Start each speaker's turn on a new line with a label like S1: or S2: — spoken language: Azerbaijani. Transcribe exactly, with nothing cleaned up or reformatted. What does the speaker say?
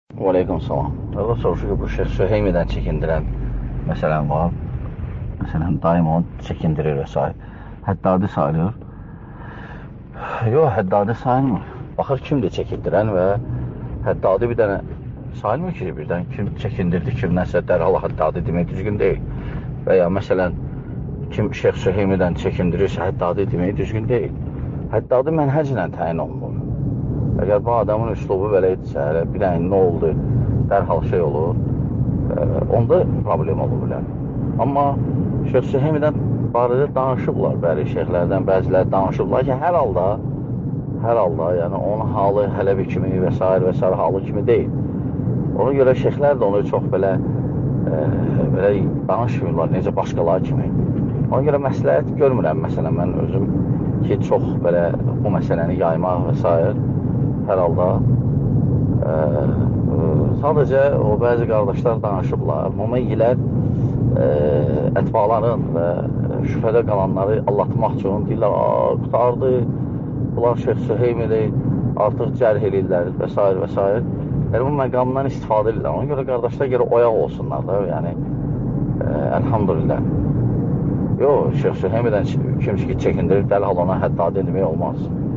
S1: Aleyküm salam. O soruşur ki, bu Şeyx Süheymidən çəkindirən məsələn var. Məsələn, daim onu çəkindirir və s. Həddadi sayılır. Yox, həddadi sayılmır. Baxır kimdir çəkindirən və həddadi bir dənə sayılmır ki, birdən kim çəkindirdi, kim nəsə dərhal həddadi demək düzgün deyil. Və ya məsələn, kim Şeyx Süheymidən çəkindirirsə, həddadi demək düzgün deyil. Həddadi mənhəclə təyin olunur. Əgər bu adamın üslubu belə idisə, bir dənə nə oldu, dərhal şey olur, onda problem olur bilər. Amma Şeyx Süheymidən barədə danışıblar, bəli, şeyxlərdən bəziləri danışıblar ki, hər halda, hər halda, yəni onun halı Hələbi kimi və s. və s. halı kimi deyil. Ona görə şeyxlər də onu çox belə, e, belə danışmırlar, necə başqaları kimi. Ona görə məsləhət görmürəm, məsələn, mən özüm ki, çox belə bu məsələni yaymaq və s. hər halda e, e, sadəcə o bəzi qardaşlar danışıblar, müməyyilər e, ətbaların və şübhədə qalanları allatmaq üçün deyirlər, qutardı, bunlar Şeyx Süheymidir, artıq cərh edirlər və s. və s. Yəni bu məqamdan istifadə edirlər. Ona görə qardaşlar görə oyaq olsunlar da, yəni e, əlhamdülillah. Yox, Şeyx Süheymidən kim ki çəkindirir, dərhal ona həddadi demək olmaz.